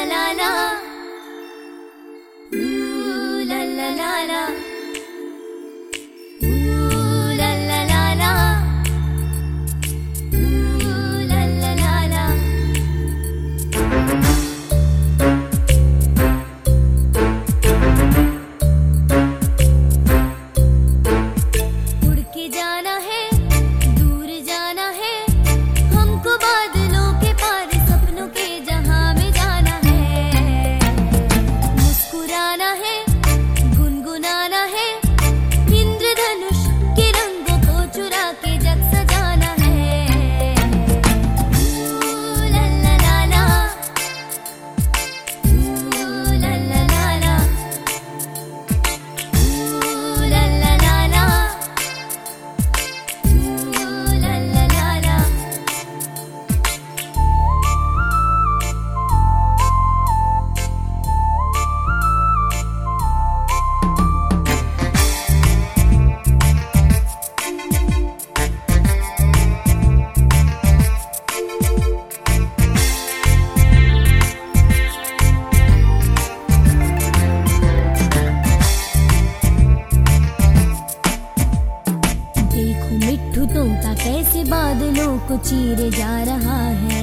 la la, ooh la la la la, ooh la la la la, ooh la la la la. उड़ के जाना है, दूर जाना है, हमको बादलों के पार सपनों के जहां में जाना है। मुस्कुराना है, गुनगुनाना है, इंद्रधनुष के रंगों को चुरा के जग सजाना है। ooh la la la la, ooh la la la la, ooh la la la la, ooh la la la la. देखो मिट्ठू तोता कैसे बादलों को चीरे जा रहा है।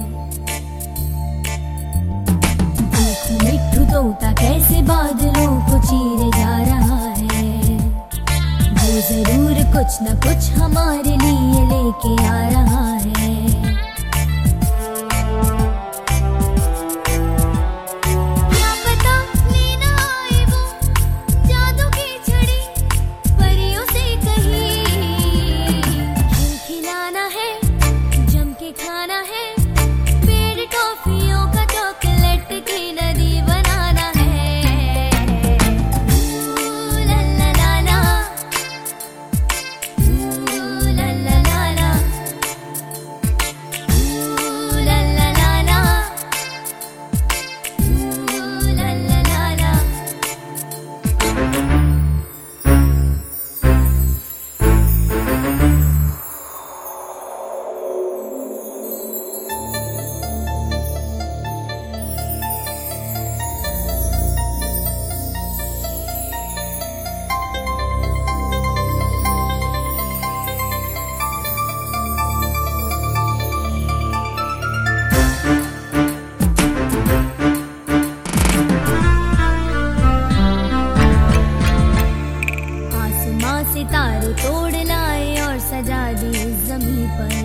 देखो मिट्ठू तोता कैसे बादलों को चीरे जा रहा है। वो जरूर कुछ न कुछ हमारे लिए लेके आ रहा है। क्या पता लेना आए वो जादू की छड़ी परियों से कहीं। खिलाना है, जम के खाना है, पेड़ टॉफियों का चॉकलेट की नदी बनाना है। ooh la la la la, ooh la la la la, ooh la la la la, ooh la la la la. आसमां से तारे तोड़ लाए और सजा दी जमीन पर।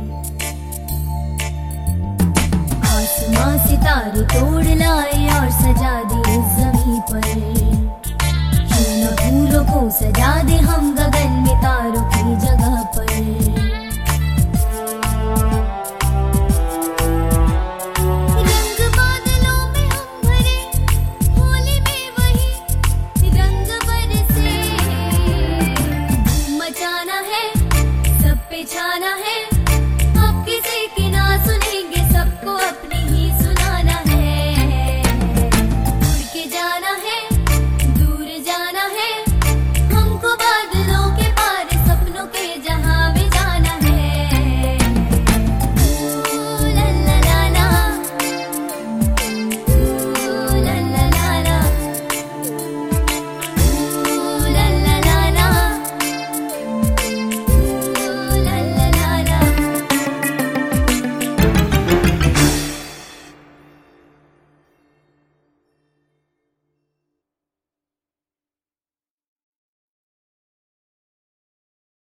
आसमां से तारे तोड़ लाए और सजा दी जमीन पर। क्यों न फूलों को सजा दे हम